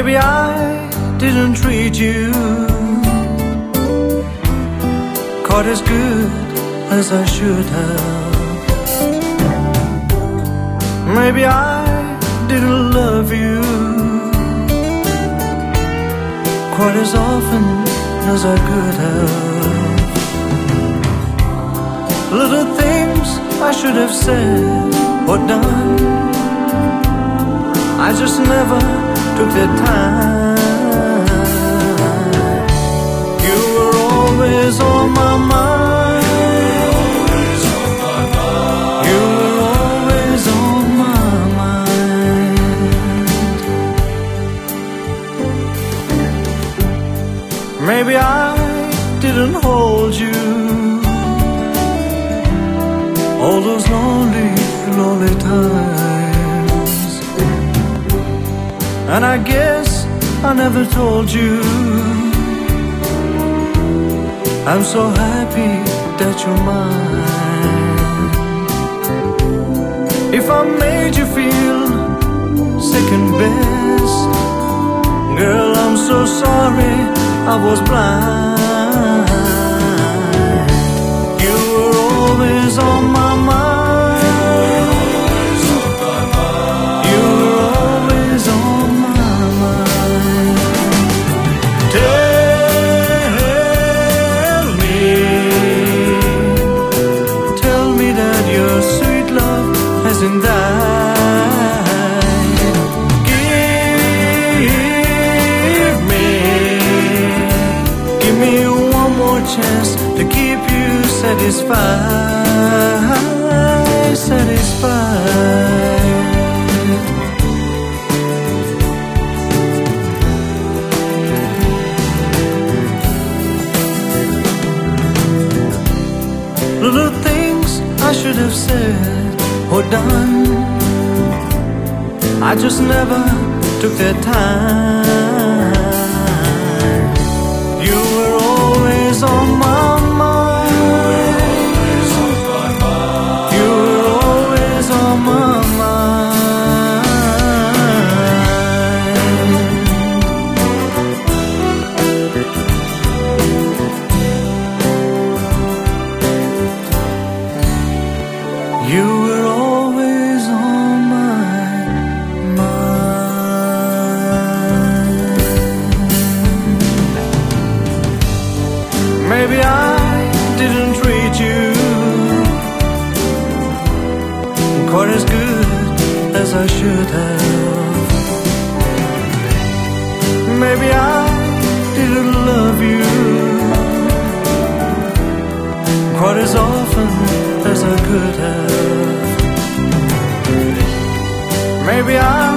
Maybe I didn't treat you quite as good as I should have. Maybe I didn't love you quite as often as I could have. Little things I should have said or done, I just never took the time. You were always on my mind. You were always on my mind. Maybe I didn't hold you all those lonely, lonely times. And I guess I never told you I'm so happy that you're mine. If I made you feel second best, girl, I'm so sorry I was blind. You were always on my mind. You were always on my mind. Tell me that your sweet love hasn't died. Give me one more chance to keep you satisfied, satisfied. Little things I should have said or done, I just never took the time. You were always on my mind. You were always on my mind. You were always on my mind. Maybe I didn't treat you quite as good as I should have. Maybe I didn't love you quite as often as I could have. Maybe I